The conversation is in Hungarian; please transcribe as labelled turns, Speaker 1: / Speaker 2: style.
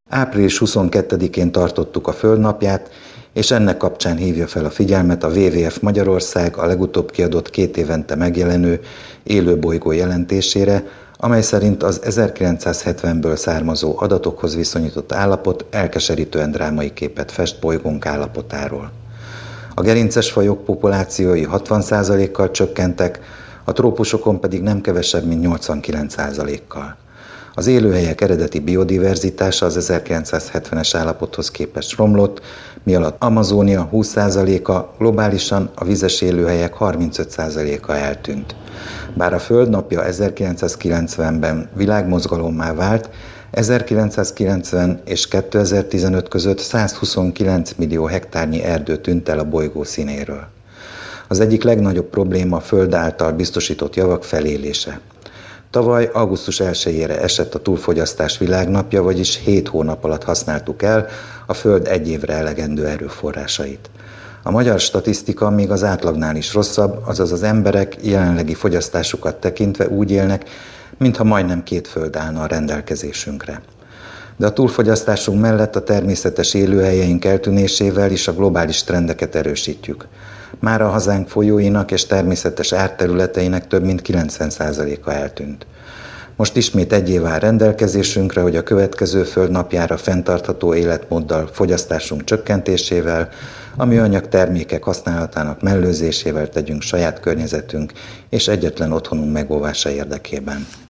Speaker 1: Április 22-én tartottuk a Földnapját, és ennek kapcsán hívja fel a figyelmet a WWF Magyarország a legutóbb kiadott 2 évente megjelenő élőbolygó jelentésére, amely szerint az 1970-ből származó adatokhoz viszonyított állapot elkeserítően drámai képet fest bolygónk állapotáról. A gerinces fajok populációi 60%-kal csökkentek, a trópusokon pedig nem kevesebb, mint 89%-kal. Az élőhelyek eredeti biodiverzitása az 1970-es állapothoz képest romlott, mi alatt Amazónia 20%-a, globálisan a vizes élőhelyek 35%-a eltűnt. Bár a Földnapja 1990-ben világmozgalommá vált, 1990 és 2015 között 129 millió hektárnyi erdő tűnt el a bolygó színéről. Az egyik legnagyobb probléma a Föld által biztosított javak felélése. Tavaly augusztus 1-ére esett a túlfogyasztás világnapja, vagyis 7 hónap alatt használtuk el a Föld egy évre elegendő erőforrásait. A magyar statisztika még az átlagnál is rosszabb, azaz az emberek jelenlegi fogyasztásukat tekintve úgy élnek, mintha majdnem 2 föld állna a rendelkezésünkre. De a túlfogyasztásunk mellett a természetes élőhelyeink eltűnésével is a globális trendeket erősítjük. Már a hazánk folyóinak és természetes árterületeinek több mint 90%-a eltűnt. Most ismét egy év áll rendelkezésünkre, hogy a következő Földnapjára fenntartható életmóddal, fogyasztásunk csökkentésével, a műanyag termékek használatának mellőzésével tegyünk saját környezetünk és egyetlen otthonunk megóvása érdekében.